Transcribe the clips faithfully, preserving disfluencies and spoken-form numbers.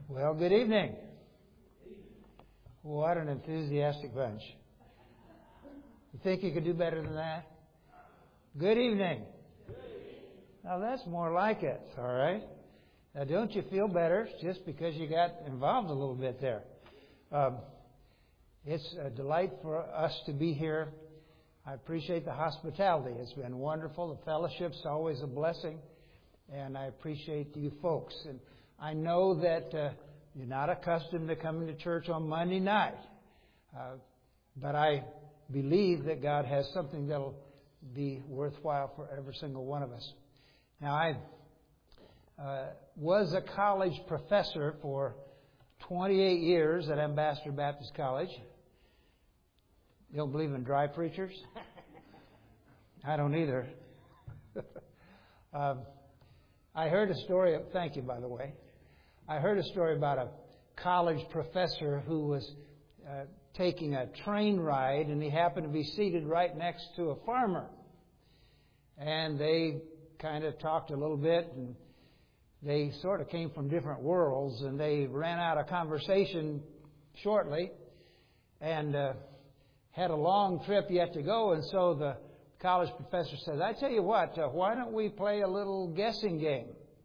Well, good evening. What an enthusiastic bunch. You think you could do better than that? Good evening. Now that's more like it, all right? Now don't you feel better just because you got involved a little bit there? Um, it's a delight for us to be here. I appreciate the hospitality. It's been wonderful. The fellowship's always a blessing. And I appreciate you folks. And I know that uh, you're not accustomed to coming to church on Monday night. Uh, but I believe that God has something that'll be worthwhile for every single one of us. Now, I uh, was a college professor for twenty-eight years at Ambassador Baptist College. You don't believe in dry preachers? I don't either. um, I heard a story, of, thank you, by the way. I heard a story about a college professor who was uh, taking a train ride, and he happened to be seated right next to a farmer. And they kind of talked a little bit, and they sort of came from different worlds, and they ran out of conversation shortly, and uh, had a long trip yet to go, and so the college professor says, I tell you what, uh, why don't we play a little guessing game?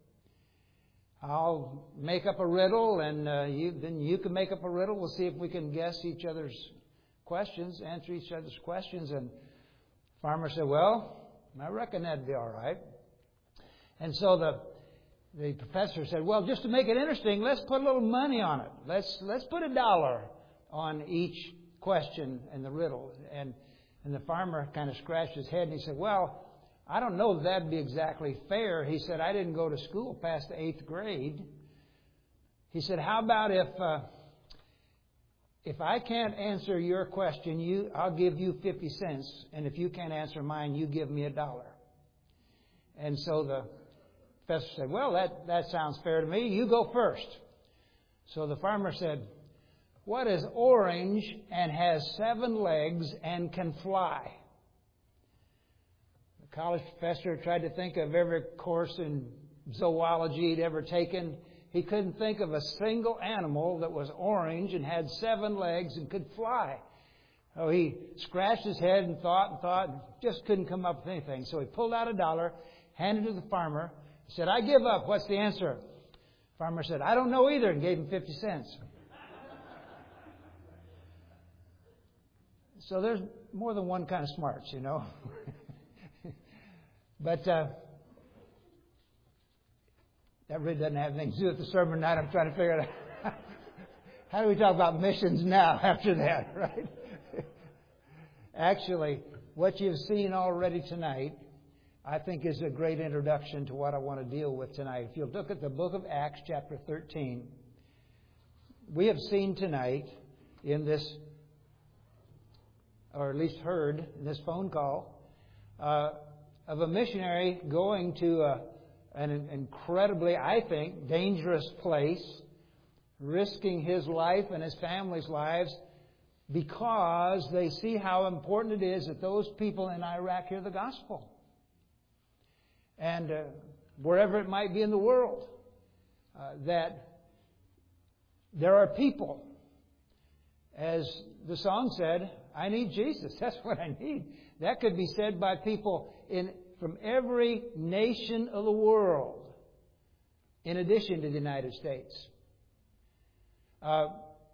I'll make up a riddle, and uh, you, then you can make up a riddle. We'll see if we can guess each other's questions, answer each other's questions. And the farmer said, well, I reckon that'd be all right. And so the the professor said, well, just to make it interesting, let's put a little money on it. Let's let's put a dollar on each question in the riddle. And And the farmer kind of scratched his head and he said, well, I don't know if that'd be exactly fair. He said, I didn't go to school past the eighth grade. He said, how about if uh, if I can't answer your question, you I'll give you fifty cents. And if you can't answer mine, you give me a dollar. And so the professor said, well, that, that sounds fair to me. You go first. So the farmer said, what is orange and has seven legs and can fly? The college professor tried to think of every course in zoology he'd ever taken. He couldn't think of a single animal that was orange and had seven legs and could fly. So he scratched his head and thought and thought and just couldn't come up with anything. So he pulled out a dollar, handed it to the farmer, said, I give up. What's the answer? The farmer said, I don't know either, and gave him fifty cents. So there's more than one kind of smarts, you know. But uh, that really doesn't have anything to do with the sermon tonight. I'm trying to figure out how do we talk about missions now after that, right? Actually, what you've seen already tonight, I think, is a great introduction to what I want to deal with tonight. If you'll look at the book of Acts, chapter thirteen, we have seen tonight in this, or at least heard in this phone call, uh, of a missionary going to a, an incredibly, I think, dangerous place, risking his life and his family's lives because they see how important it is that those people in Iraq hear the gospel. And uh, wherever it might be in the world, uh, that there are people, as the song said, I need Jesus. That's what I need. That could be said by people in from every nation of the world, in addition to the United States. Uh,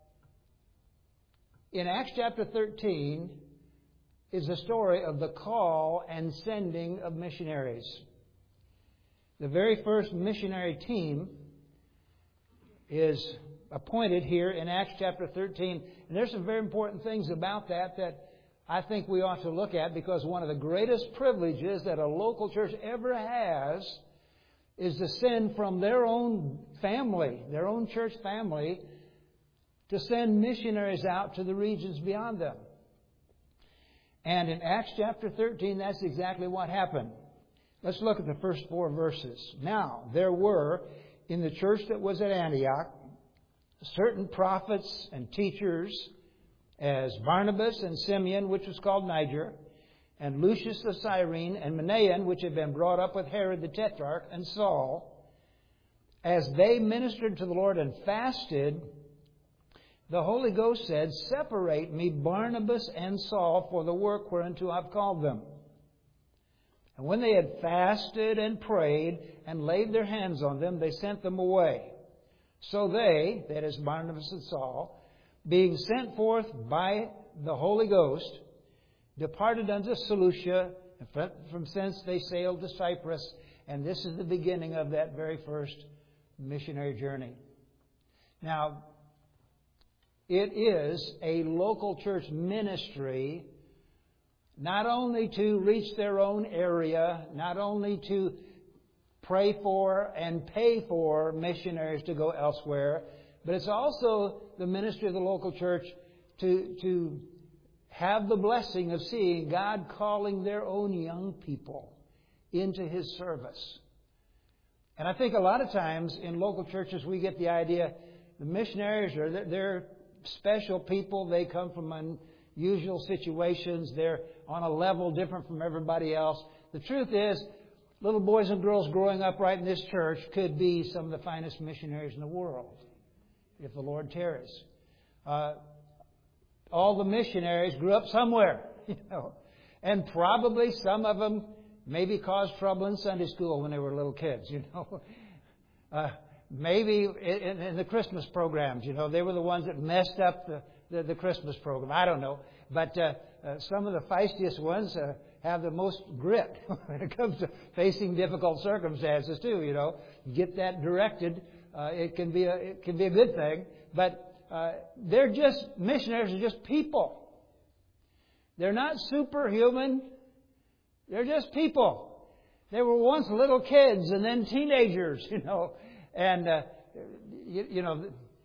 in Acts chapter thirteen is the story of the call and sending of missionaries. The very first missionary team is appointed here in Acts chapter thirteen. And there's some very important things about that that I think we ought to look at, because one of the greatest privileges that a local church ever has is to send from their own family, their own church family, to send missionaries out to the regions beyond them. And in Acts chapter thirteen, that's exactly what happened. Let's look at the first four verses. Now, there were in the church that was at Antioch certain prophets and teachers, as Barnabas and Simeon, which was called Niger, and Lucius of Cyrene, and Manaen, which had been brought up with Herod the Tetrarch, and Saul. as they ministered to the Lord and fasted, the Holy Ghost said, "Separate me Barnabas and Saul for the work whereunto I've called them." And when they had fasted and prayed and laid their hands on them, they sent them away. So they, that is Barnabas and Saul, being sent forth by the Holy Ghost, departed unto Seleucia, and from thence they sailed to Cyprus. And this is the beginning of that very first missionary journey. Now, it is a local church ministry, not only to reach their own area, not only to pray for and pay for missionaries to go elsewhere, but it's also the ministry of the local church to, to have the blessing of seeing God calling their own young people into His service. And I think a lot of times in local churches we get the idea the missionaries are they're special people. They come from unusual situations. They're on a level different from everybody else. The truth is, little boys and girls growing up right in this church could be some of the finest missionaries in the world if the Lord tarries. Uh, all the missionaries grew up somewhere, you know, and probably some of them maybe caused trouble in Sunday school when they were little kids, you know. Uh, maybe in, in the Christmas programs, you know, they were the ones that messed up the, the, the Christmas program. I don't know. But uh, uh, some of the feistiest ones uh, have the most grit when it comes to facing difficult circumstances too, you know. Get that directed. Uh, it can be a, it can be a good thing. But uh, they're just, missionaries are just people. They're not superhuman. They're just people. They were once little kids and then teenagers, you know. And, uh, you, you know,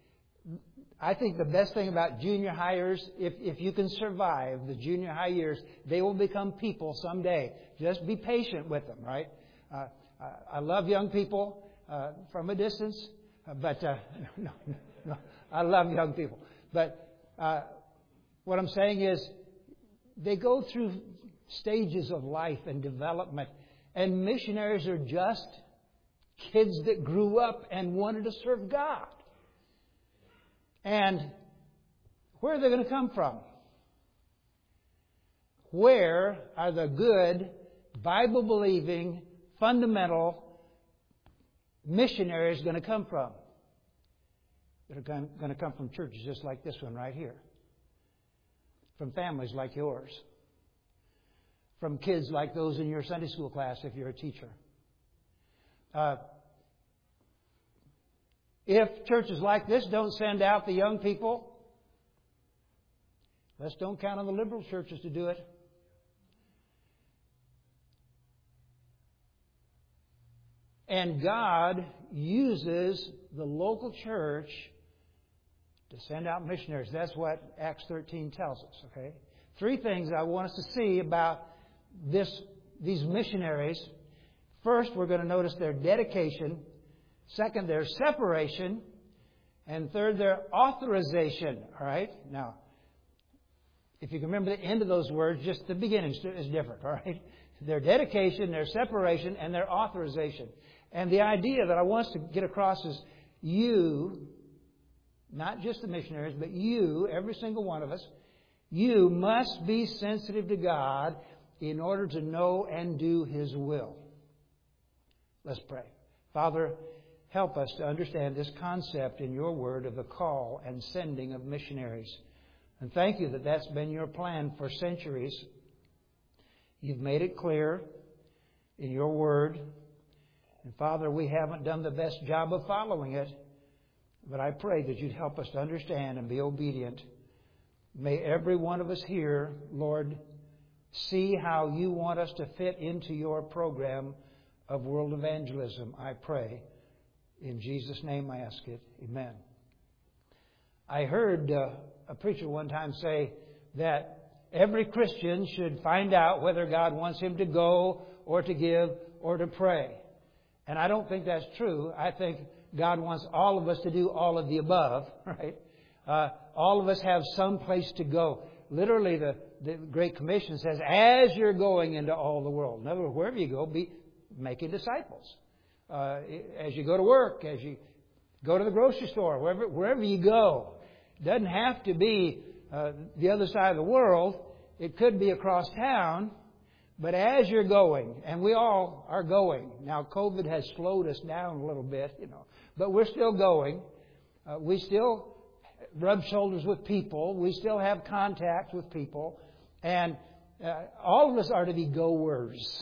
I think the best thing about junior hires, if, if you can survive the junior high years, they will become people someday. Just be patient with them, right? Uh, I love young people uh, from a distance, but uh, no, no, I love young people. But uh, what I'm saying is they go through stages of life and development, and missionaries are just kids that grew up and wanted to serve God. And where are they going to come from? Where are the good, Bible-believing, fundamental missionaries going to come from? They're going to come from churches just like this one right here. From families like yours. From kids like those in your Sunday school class if you're a teacher. Uh, if churches like this don't send out the young people, let's don't count on the liberal churches to do it. And God uses the local church to send out missionaries. That's what Acts thirteen tells us, okay? Three things I want us to see about this, these missionaries. First, we're going to notice their dedication. Second, their separation. And third, their authorization. All right? Now, if you can remember the end of those words, just the beginning is different. All right? Their dedication, their separation, and their authorization. And the idea that I want us to get across is you, not just the missionaries, but you, every single one of us, you must be sensitive to God in order to know and do His will. Let's pray. Father, help us to understand this concept in your word of the call and sending of missionaries. And thank you that that's been your plan for centuries. You've made it clear in your word. And Father, we haven't done the best job of following it. But I pray that you'd help us to understand and be obedient. May every one of us here, Lord, see how you want us to fit into your program of world evangelism, I pray. In Jesus' name I ask it. Amen. I heard uh, a preacher one time say that every Christian should find out whether God wants him to go or to give or to pray. And I don't think that's true. I think God wants all of us to do all of the above, right? Uh, all of us have some place to go. Literally, the, the Great Commission says, as you're going into all the world. In other words, wherever you go, be making disciples. uh, as you go to work, as you go to the grocery store, wherever, wherever you go. It doesn't have to be uh, the other side of the world. It could be across town. But as you're going, and we all are going. Now, COVID has slowed us down a little bit, you know. But we're still going. Uh, we still rub shoulders with people. We still have contact with people. And uh, all of us are to be goers.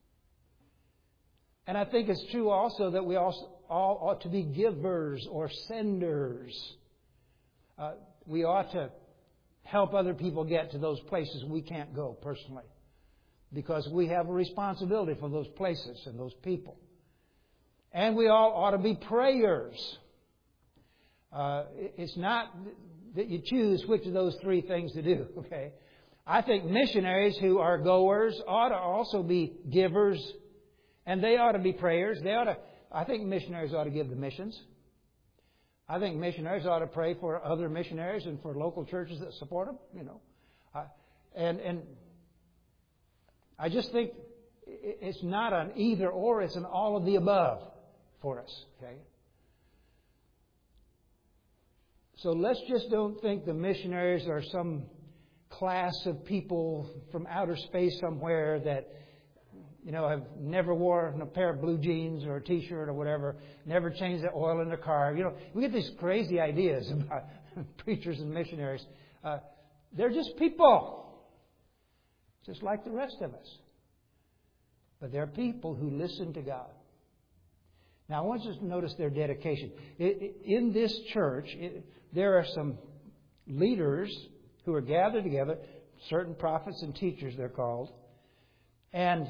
And I think it's true also that we also all ought to be givers or senders. Uh, we ought to help other people get to those places we can't go personally, because we have a responsibility for those places and those people. And we all ought to be prayers. Uh, it's not that you choose which of those three things to do, okay? I think missionaries who are goers ought to also be givers, and they ought to be prayers. They ought to. I think missionaries ought to give to missions. I think missionaries ought to pray for other missionaries and for local churches that support them, you know. Uh, and and I just think it's not an either or, it's an all of the above for us, okay? So let's just don't think the missionaries are some class of people from outer space somewhere that, you know, have never worn a pair of blue jeans or a T-shirt or whatever, never changed the oil in their car. You know, we get these crazy ideas about preachers and missionaries. Uh, they're just people, just like the rest of us. But they're people who listen to God. Now, I want you to notice their dedication. In this church, there are some leaders who are gathered together, certain prophets and teachers they're called, and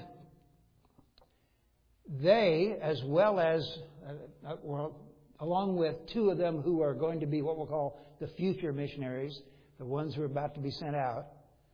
they, as well as, uh, well, along with two of them who are going to be what we'll call the future missionaries, the ones who are about to be sent out,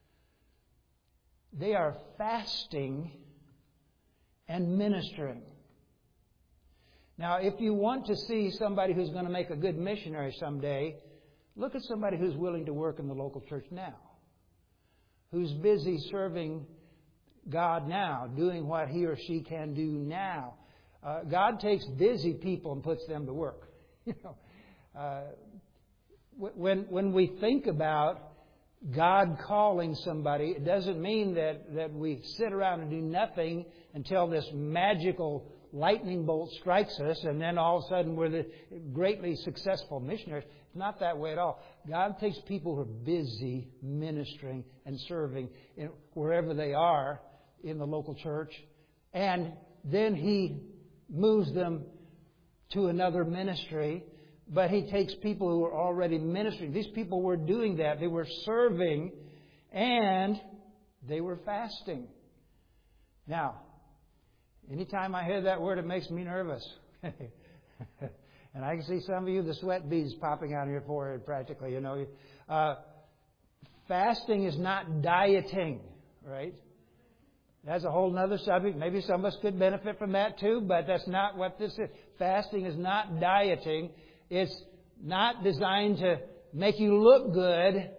they are fasting and ministering. Now, if you want to see somebody who's going to make a good missionary someday, look at somebody who's willing to work in the local church now, who's busy serving God now, doing what he or she can do now. Uh, God takes busy people and puts them to work. You know, uh, when when we think about God calling somebody, it doesn't mean that, that we sit around and do nothing until this magical lightning bolt strikes us and then all of a sudden we're the greatly successful missionaries. It's not that way at all. God takes people who are busy ministering and serving in wherever they are in the local church, and then He moves them to another ministry, but He takes people who are already ministering. These people were doing that. They were serving and they were fasting. Now, anytime I hear that word, it makes me nervous. And I can see some of you, the sweat beads popping out of your forehead practically, you know. Uh, fasting is not dieting, right? That's a whole other subject. Maybe some of us could benefit from that too, but that's not what this is. Fasting is not dieting. It's not designed to make you look good.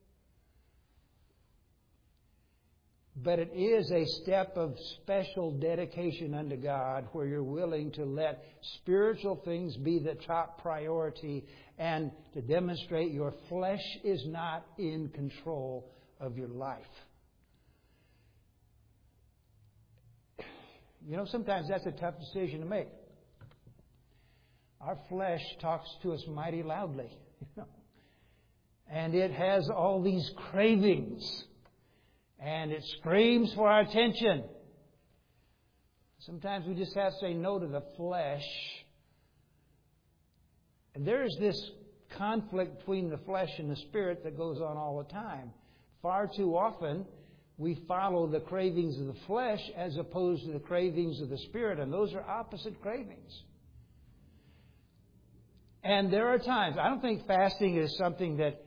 But it is a step of special dedication unto God where you're willing to let spiritual things be the top priority and to demonstrate your flesh is not in control of your life. You know, sometimes that's a tough decision to make. Our flesh talks to us mighty loudly, you know, and it has all these cravings. And it screams for our attention. Sometimes we just have to say no to the flesh. And there is this conflict between the flesh and the spirit that goes on all the time. Far too often, we follow the cravings of the flesh as opposed to the cravings of the spirit. And those are opposite cravings. And there are times, I don't think fasting is something that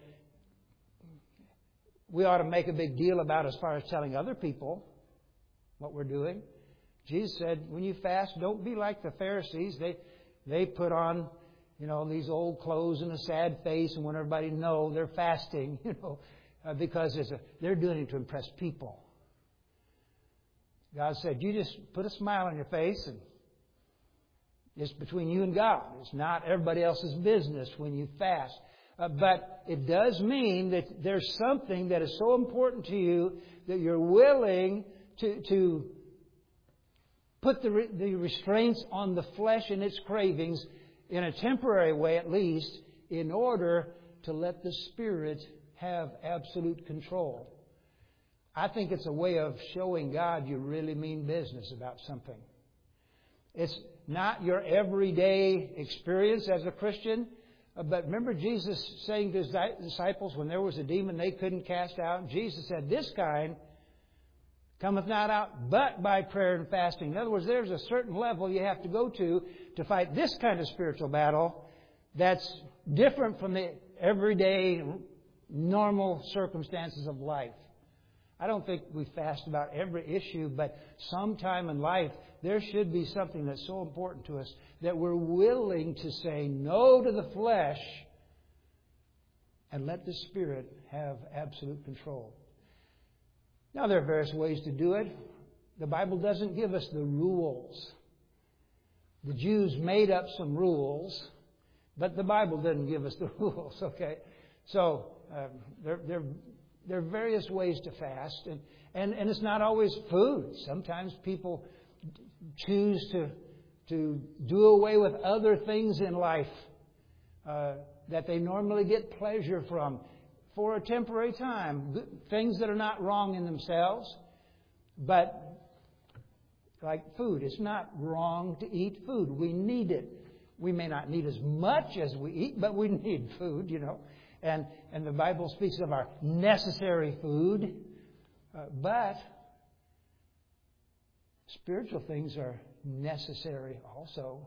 we ought to make a big deal about as far as telling other people what we're doing. Jesus said, when you fast, don't be like the Pharisees. They they put on, you know, these old clothes and a sad face and want everybody to know they're fasting, you know, uh, because it's a, they're doing it to impress people. God said, you just put a smile on your face and It's between you and God. It's not everybody else's business when you fast. Uh, but it does mean that there's something that is so important to you that you're willing to, to put the, re- the restraints on the flesh and its cravings in a temporary way at least, in order to let the Spirit have absolute control. I think it's a way of showing God you really mean business about something. It's not your everyday experience as a Christian. But remember Jesus saying to His disciples when there was a demon they couldn't cast out? Jesus said, this kind cometh not out but by prayer and fasting. In other words, there's a certain level you have to go to to fight this kind of spiritual battle that's different from the everyday normal circumstances of life. I don't think we fast about every issue, but sometime in life there should be something that's so important to us that we're willing to say no to the flesh and let the Spirit have absolute control. Now, there are various ways to do it. The Bible doesn't give us the rules. The Jews made up some rules, but the Bible doesn't give us the rules, okay? So, um, there, there, there are various ways to fast, and, and, and it's not always food. Sometimes people choose to, to do away with other things in life uh, that they normally get pleasure from for a temporary time. Things that are not wrong in themselves, but like food. It's not wrong to eat food. We need it. We may not need as much as we eat, but we need food, you know. And, and the Bible speaks of our necessary food. Uh, but spiritual things are necessary also.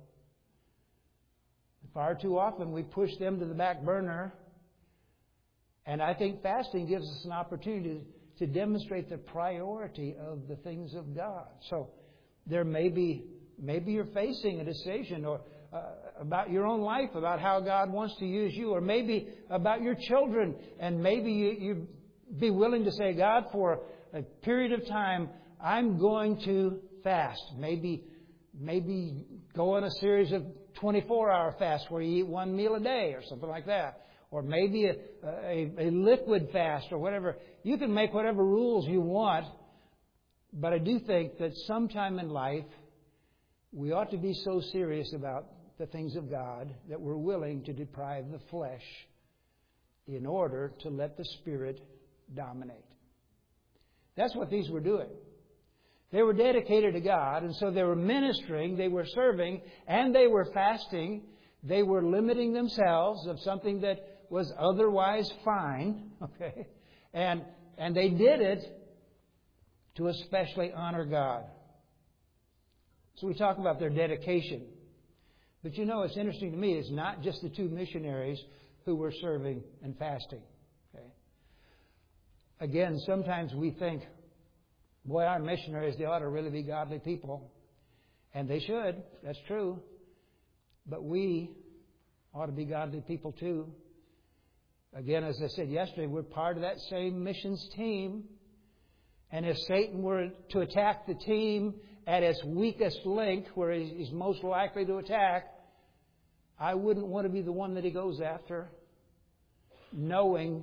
Far too often we push them to the back burner. And I think fasting gives us an opportunity to demonstrate the priority of the things of God. So there may be, maybe you're facing a decision or uh, about your own life, about how God wants to use you, or maybe about your children. And maybe you, you be willing to say, God, for a period of time, I'm going to fast. Maybe, maybe go on a series of twenty-four hour fasts where you eat one meal a day or something like that. Or maybe a, a, a liquid fast or whatever. You can make whatever rules you want. But I do think that sometime in life, we ought to be so serious about the things of God that we're willing to deprive the flesh in order to let the Spirit dominate. That's what these were doing. They were dedicated to God, and so they were ministering, they were serving, and they were fasting. They were limiting themselves of something that was otherwise fine, okay? And and they did it to especially honor God. So we talk about their dedication. But you know, it's interesting to me, it's not just the two missionaries who were serving and fasting. Okay? Again, sometimes we think, boy, our missionaries, they ought to really be godly people. And they should. That's true. But we ought to be godly people too. Again, as I said yesterday, we're part of that same missions team. And if Satan were to attack the team at its weakest link, where he's most likely to attack, I wouldn't want to be the one that he goes after, knowing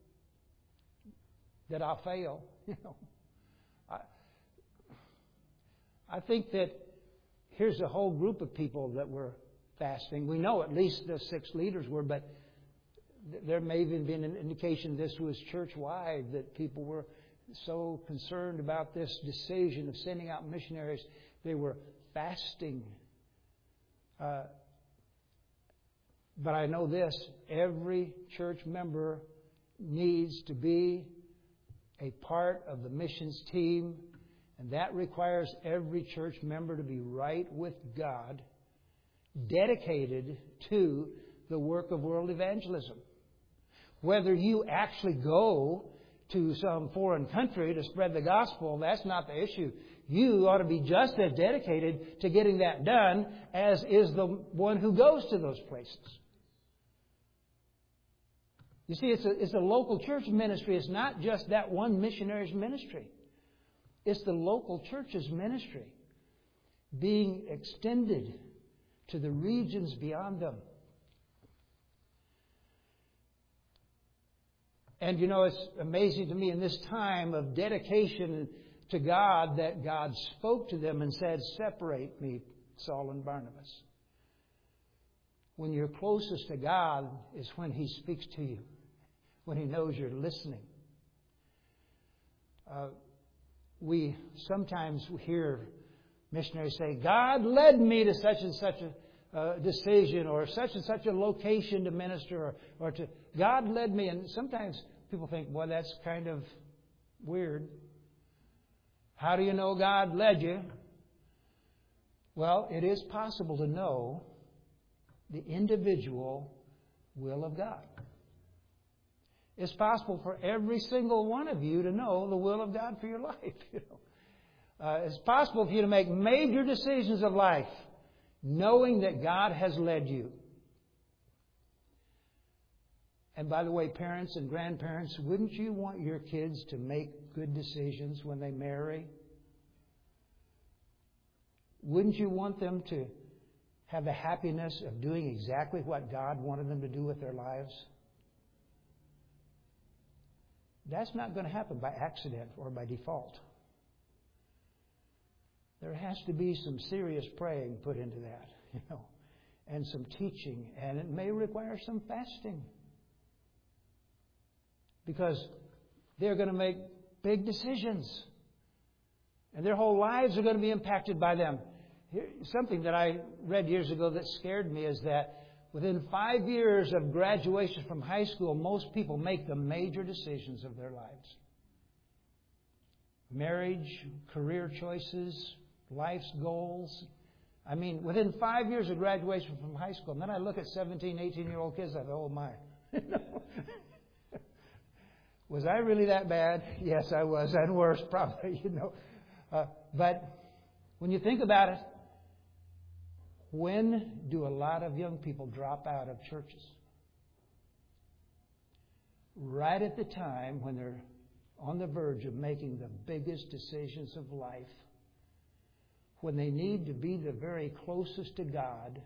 that I'll fail. You know, I, I think that here's a whole group of people that were fasting. We know at least the six leaders were, but there may have been an indication this was church-wide, that people were so concerned about this decision of sending out missionaries. They were fasting. Uh, but I know this, every church member needs to be a part of the missions team, and that requires every church member to be right with God, dedicated to the work of world evangelism. Whether you actually go to some foreign country to spread the gospel, that's not the issue. You ought to be just as dedicated to getting that done as is the one who goes to those places. You see, it's a, it's a local church ministry. It's not just that one missionary's ministry. It's the local church's ministry being extended to the regions beyond them. And you know, it's amazing to me in this time of dedication to God that God spoke to them and said, "Separate me, Saul and Barnabas." When you're closest to God is when He speaks to you, when He knows you're listening. Uh, we sometimes hear missionaries say, "God led me to such and such a uh, decision, or such and such a location to minister, or, or to God led me." And sometimes people think, "Boy, that's kind of weird. How do you know God led you?" Well, it is possible to know the individual will of God. It's possible for every single one of you to know the will of God for your life. You know, uh, it's possible for you to make major decisions of life, knowing that God has led you. And by the way, parents and grandparents, wouldn't you want your kids to make good decisions when they marry? Wouldn't you want them to have the happiness of doing exactly what God wanted them to do with their lives? That's not going to happen by accident or by default. There has to be some serious praying put into that, you know, and some teaching, and it may require some fasting. Because they're going to make big decisions. And their whole lives are going to be impacted by them. Here, something that I read years ago that scared me is that within five years of graduation from high school, most people make the major decisions of their lives. Marriage, career choices, life's goals. I mean, within five years of graduation from high school. And then I look at seventeen, eighteen-year-old kids, I go, "Oh my." Was I really that bad? Yes, I was. And worse, probably, you know. Uh, but when you think about it, when do a lot of young people drop out of churches? Right at the time when they're on the verge of making the biggest decisions of life, when they need to be the very closest to God.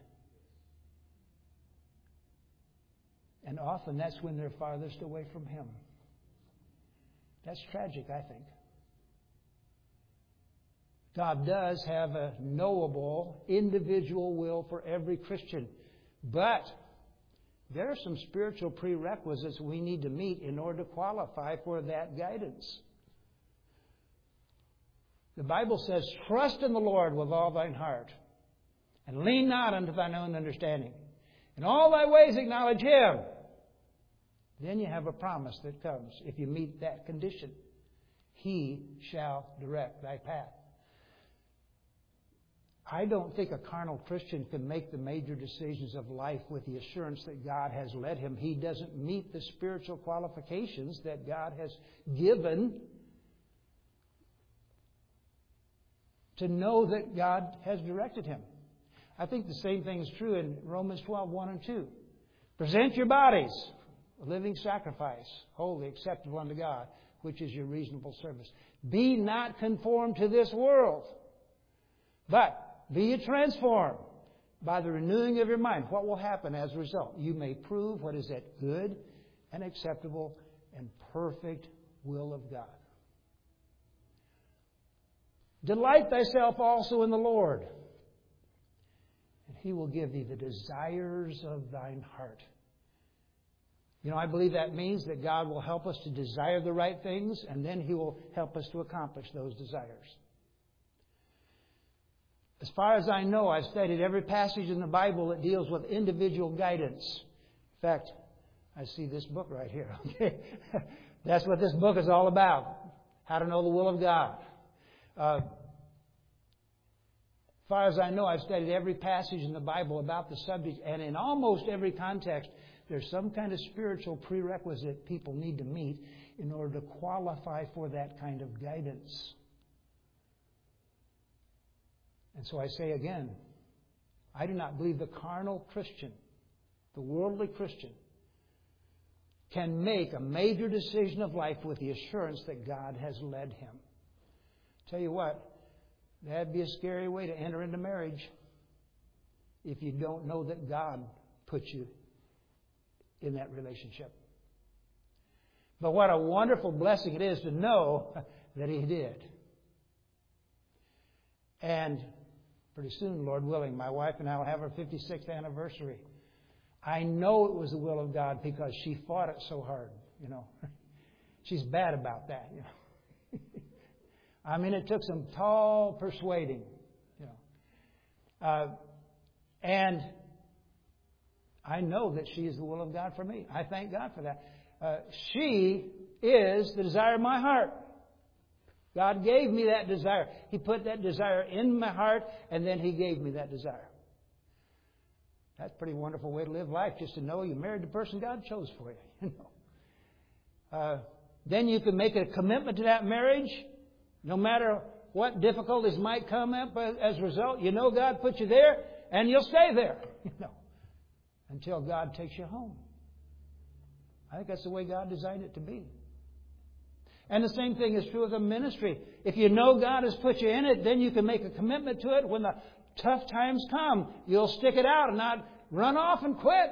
And often that's when they're farthest away from Him. That's tragic, I think. God does have a knowable, individual will for every Christian. But there are some spiritual prerequisites we need to meet in order to qualify for that guidance. The Bible says, "Trust in the Lord with all thine heart, and lean not unto thine own understanding. In all thy ways acknowledge Him." Then you have a promise that comes if you meet that condition. "He shall direct thy path." I don't think a carnal Christian can make the major decisions of life with the assurance that God has led him. He doesn't meet the spiritual qualifications that God has given to know that God has directed him. I think the same thing is true in Romans twelve, one and two. "Present your bodies a living sacrifice, holy, acceptable unto God, which is your reasonable service. Be not conformed to this world, but be ye transformed by the renewing of your mind." What will happen as a result? "You may prove what is that good and acceptable and perfect will of God." "Delight thyself also in the Lord, and He will give thee the desires of thine heart." You know, I believe that means that God will help us to desire the right things, and then He will help us to accomplish those desires. As far as I know, I've studied every passage in the Bible that deals with individual guidance. In fact, I see this book right here. Okay, that's what this book is all about. How to know the will of God. Uh, as far as I know, I've studied every passage in the Bible about the subject, and in almost every context, there's some kind of spiritual prerequisite people need to meet in order to qualify for that kind of guidance. And so I say again, I do not believe the carnal Christian, the worldly Christian, can make a major decision of life with the assurance that God has led him. Tell you what, that'd be a scary way to enter into marriage. if you don't know that God put you in that relationship. But what a wonderful blessing it is to know that He did. And pretty soon, Lord willing, my wife and I will have our fifty-sixth anniversary. I know it was the will of God because she fought it so hard, you know. She's bad about that, you know. I mean, it took some tall persuading, you know. Uh, and I know that she is the will of God for me. I thank God for that. Uh, she is the desire of my heart. God gave me that desire. He put that desire in my heart, and then He gave me that desire. That's a pretty wonderful way to live life, just to know you married the person God chose for you. You know. Uh, then you can make a commitment to that marriage, no matter what difficulties might come up as a result. You know God put you there, and you'll stay there. You know, until God takes you home. I think that's the way God designed it to be. And the same thing is true of the ministry. If you know God has put you in it, then you can make a commitment to it. When the tough times come, you'll stick it out and not run off and quit.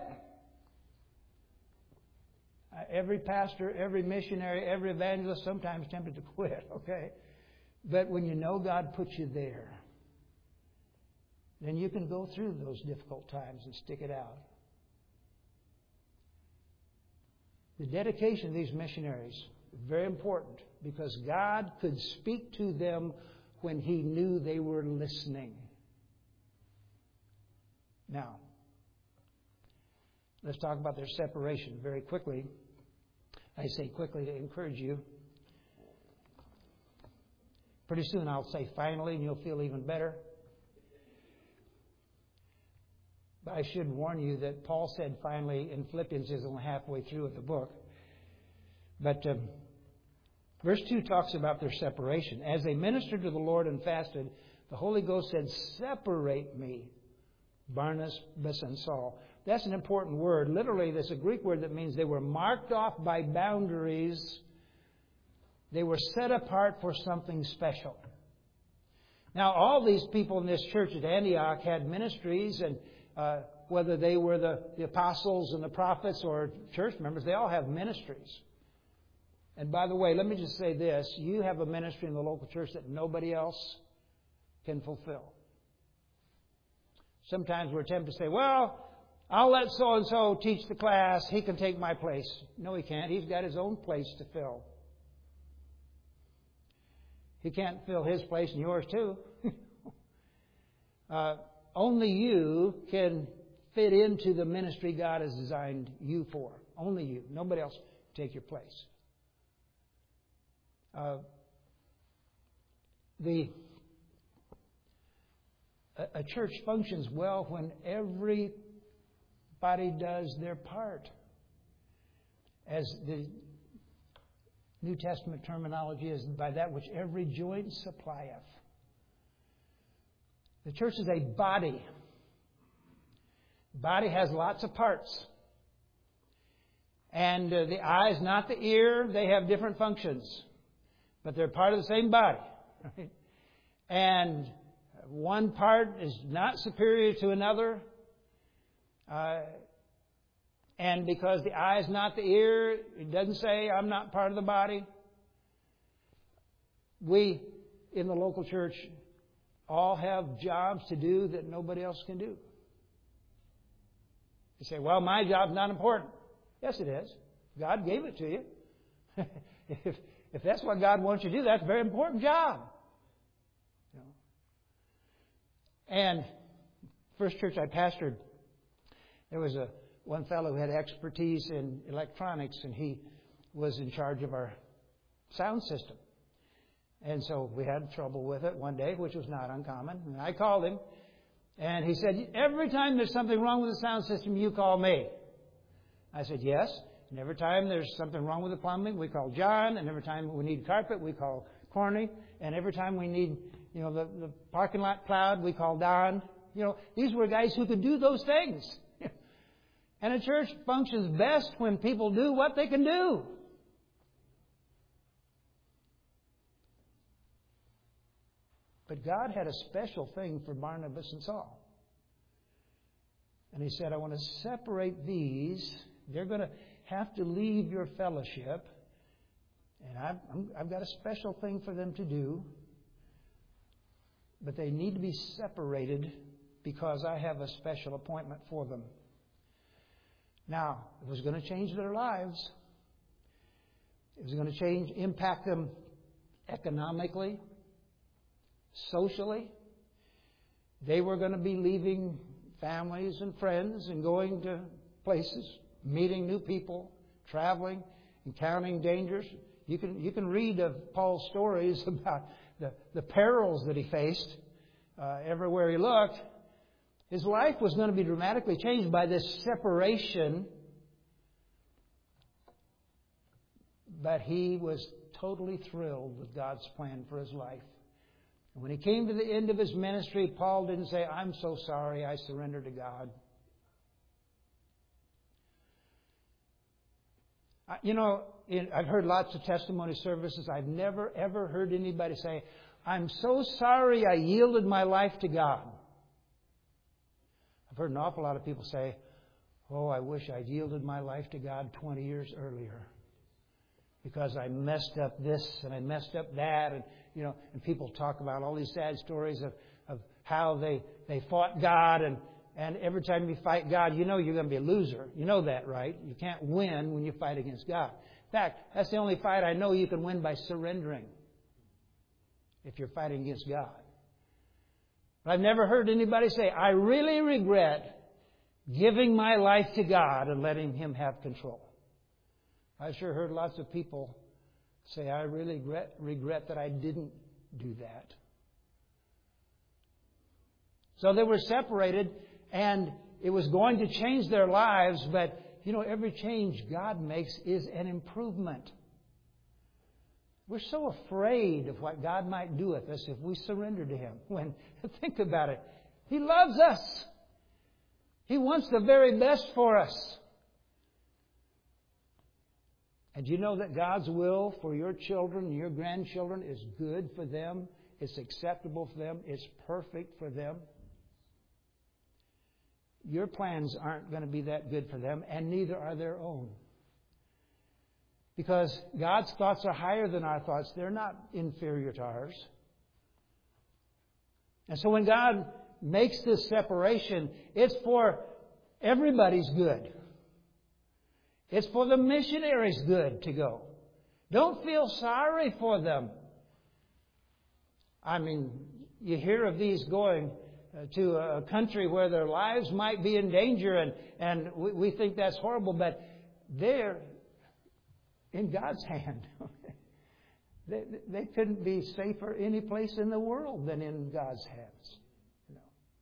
Uh, every pastor, every missionary, every evangelist sometimes tempted to quit, okay? But when you know God put you there, then you can go through those difficult times and stick it out. The dedication of these missionaries is very important because God could speak to them when He knew they were listening. Now, let's talk about their separation very quickly. I say quickly to encourage you. Pretty soon I'll say finally, and you'll feel even better. But I should warn you that Paul said finally in Philippians is only halfway through with the book. But um, verse two talks about their separation. As they ministered to the Lord and fasted, the Holy Ghost said, "Separate me, Barnabas and Saul." That's an important word. Literally, there's a Greek word that means they were marked off by boundaries. They were set apart for something special. Now, all these people in this church at Antioch had ministries, and uh, whether they were the, the apostles and the prophets or church members, they all have ministries. And by the way, let me just say this. You have a ministry in the local church that nobody else can fulfill. Sometimes we're tempted to say, well, I'll let so-and-so teach the class. He can take my place. No, he can't. He's got his own place to fill. He can't fill his place and yours too. uh, only you can fit into the ministry God has designed you for. Only you. Nobody else can take your place. Uh, the a, a church functions well when everybody does their part. As the New Testament terminology is, by that which every joint supplieth. The church is a body. Body has lots of parts. And uh, the eye is not the ear. They have different functions. But they're part of the same body. Right? And one part is not superior to another. Uh, and because the eye is not the ear, it doesn't say, I'm not part of the body. We, in the local church, all have jobs to do that nobody else can do. You say, well, my job's not important. Yes, it is. God gave it to you. if if that's what God wants you to do, that's a very important job. You know? And first church I pastored, there was a one fellow who had expertise in electronics, and he was in charge of our sound system. And so we had trouble with it one day, which was not uncommon. And I called him, and he said, every time there's something wrong with the sound system, you call me. I said, yes. And every time there's something wrong with the plumbing, we call John. And every time we need carpet, we call Corny. And every time we need, you know, the, the parking lot plowed, we call Don. You know, these were guys who could do those things. And a church functions best when people do what they can do. But God had a special thing for Barnabas and Saul. And he said, I want to separate these. They're going to have to leave your fellowship. And I've, I'm, I've got a special thing for them to do. But they need to be separated because I have a special appointment for them. Now, it was going to change their lives. It was going to change, impact them economically, socially. They were going to be leaving families and friends and going to places, meeting new people, traveling, encountering dangers. You can you can read of Paul's stories about the, the perils that he faced uh, everywhere he looked. His life was going to be dramatically changed by this separation. But he was totally thrilled with God's plan for his life. And when he came to the end of his ministry, Paul didn't say, I'm so sorry, I surrender to God. You know, I've heard lots of testimony services. I've never, ever heard anybody say, I'm so sorry I yielded my life to God. I've heard an awful lot of people say, oh, I wish I'd yielded my life to God twenty years earlier. Because I messed up this and I messed up that. And, you know, and people talk about all these sad stories of, of how they, they fought God. And, and every time you fight God, you know you're going to be a loser. You know that, right? You can't win when you fight against God. In fact, that's the only fight I know you can win by surrendering. If you're fighting against God. But I've never heard anybody say, I really regret giving my life to God and letting Him have control. I sure heard lots of people say, I really regret, regret that I didn't do that. So they were separated, and it was going to change their lives, but, you know, every change God makes is an improvement. We're so afraid of what God might do with us if we surrender to Him. When, think about it, He loves us. He wants the very best for us. And you know that God's will for your children and your grandchildren is good for them. It's acceptable for them. It's perfect for them. Your plans aren't going to be that good for them, and neither are their own. Because God's thoughts are higher than our thoughts. They're not inferior to ours. And so when God makes this separation, it's for everybody's good. It's for the missionaries' good to go. Don't feel sorry for them. I mean, you hear of these going uh, to a country where their lives might be in danger, and, and we, we think that's horrible, but they're in God's hand. they, they couldn't be safer any place in the world than in God's hands. You know.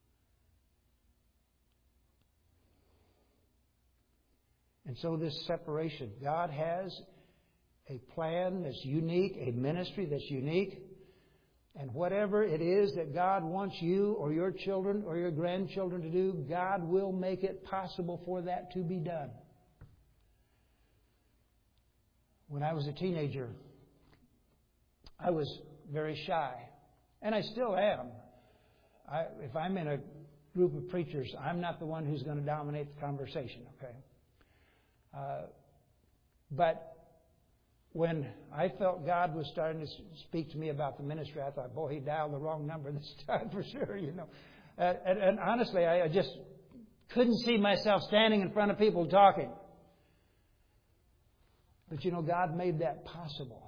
And so this separation, God has a plan that's unique, a ministry that's unique. And whatever it is that God wants you or your children or your grandchildren to do, God will make it possible for that to be done. When I was a teenager, I was very shy. And I still am. I, if I'm in a group of preachers, I'm not the one who's going to dominate the conversation, okay? Uh, but when I felt God was starting to speak to me about the ministry, I thought, boy, He dialed the wrong number this time for sure, you know. Uh, and, and honestly, I, I just couldn't see myself standing in front of people talking. But, you know, God made that possible.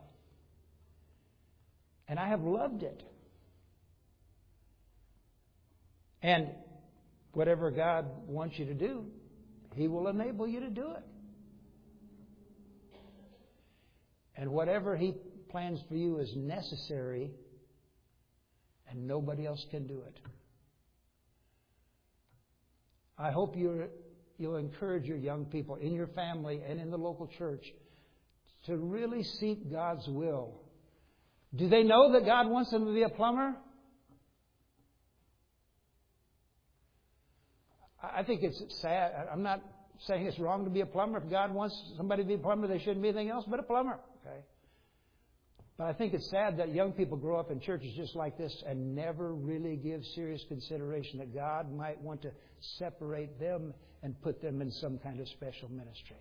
And I have loved it. And whatever God wants you to do, He will enable you to do it. And whatever He plans for you is necessary, and nobody else can do it. I hope you're, you'll encourage your young people in your family and in the local church to really seek God's will. Do they know that God wants them to be a plumber? I think it's sad. I'm not saying it's wrong to be a plumber. If God wants somebody to be a plumber, they shouldn't be anything else but a plumber. Okay. But I think it's sad that young people grow up in churches just like this and never really give serious consideration that God might want to separate them and put them in some kind of special ministry.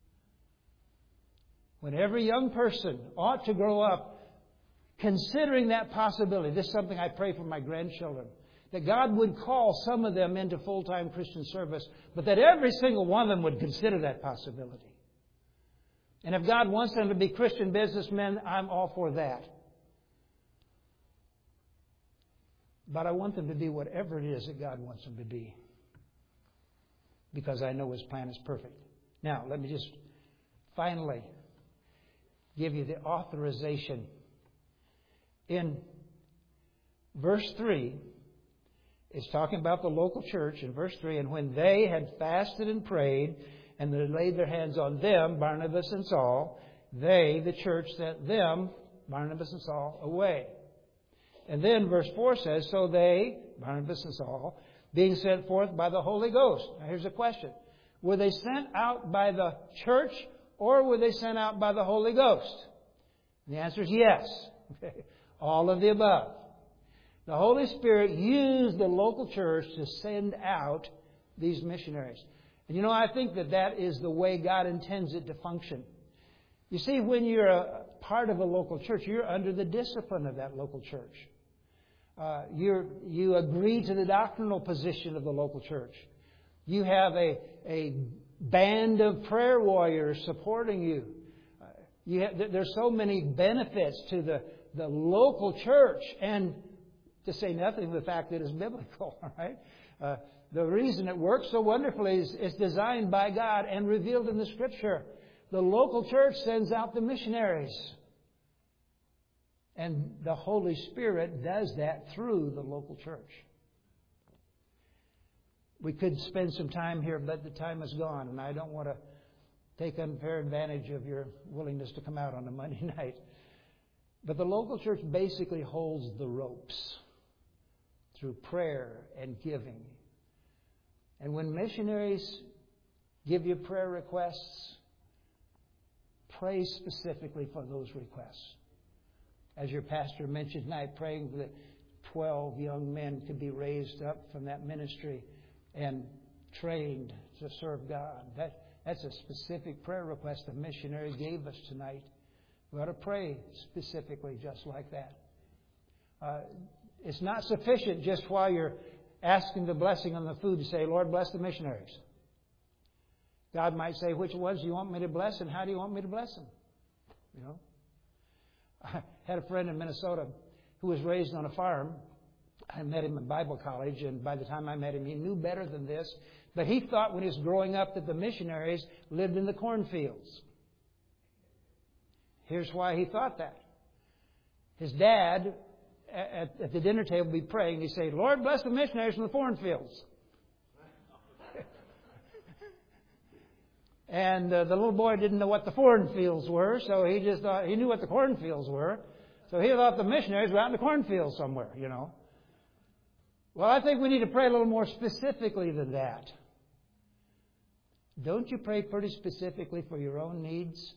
When every young person ought to grow up considering that possibility. This is something I pray for my grandchildren. That God would call some of them into full-time Christian service, but that every single one of them would consider that possibility. And if God wants them to be Christian businessmen, I'm all for that. But I want them to be whatever it is that God wants them to be, because I know His plan is perfect. Now, let me just finally give you the authorization. In verse three, it's talking about the local church in verse three. And when they had fasted and prayed, and they laid their hands on them, Barnabas and Saul, they, the church, sent them, Barnabas and Saul, away. And then verse four says, so they, Barnabas and Saul, being sent forth by the Holy Ghost. Now here's a question. Were they sent out by the church, or were they sent out by the Holy Ghost? And the answer is yes. All of the above. The Holy Spirit used the local church to send out these missionaries. And you know, I think that that is the way God intends it to function. You see, when you're a part of a local church, you're under the discipline of that local church. Uh, you're, you agree to the doctrinal position of the local church. You have a, a band of prayer warriors supporting you. Uh, you have, there's so many benefits to the, the local church, and to say nothing of the fact that it's biblical, all right? Uh, the reason it works so wonderfully is it's designed by God and revealed in the Scripture. The local church sends out the missionaries. And the Holy Spirit does that through the local church. We could spend some time here, but the time is gone, and I don't want to take unfair advantage of your willingness to come out on a Monday night. But the local church basically holds the ropes through prayer and giving. And when missionaries give you prayer requests, pray specifically for those requests. As your pastor mentioned tonight, praying that twelve young men could be raised up from that ministry and trained to serve God. That, that's a specific prayer request the missionary gave us tonight. We ought to pray specifically just like that. Uh, it's not sufficient just while you're asking the blessing on the food to say, Lord, bless the missionaries. God might say, which ones do you want me to bless and how do you want me to bless them? You know, I had a friend in Minnesota who was raised on a farm. I met him in Bible college, and by the time I met him, he knew better than this. But he thought when he was growing up that the missionaries lived in the cornfields. Here's why he thought that. His dad, at, at the dinner table, would be praying. He'd say, Lord, bless the missionaries from the cornfields. And uh, the little boy didn't know what the cornfields were, so he just thought he knew what the cornfields were. So he thought the missionaries were out in the cornfields somewhere, you know. Well, I think we need to pray a little more specifically than that. Don't you pray pretty specifically for your own needs?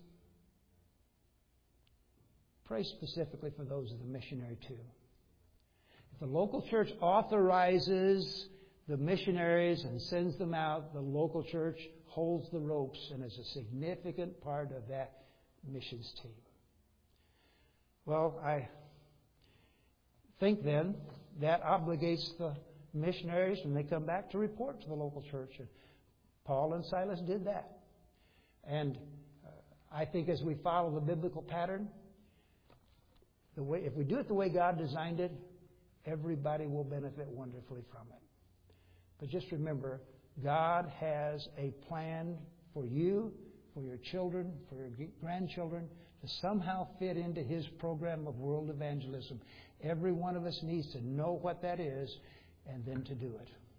Pray specifically for those of the missionary too. If the local church authorizes the missionaries and sends them out, the local church holds the ropes and is a significant part of that missions team. Well, I think then that obligates the missionaries when they come back to report to the local church. And Paul and Silas did that. And uh, I think as we follow the biblical pattern, the way, if we do it the way God designed it, everybody will benefit wonderfully from it. But just remember, God has a plan for you, for your children, for your grandchildren, to somehow fit into His program of world evangelism. Every one of us needs to know what that is and then to do it.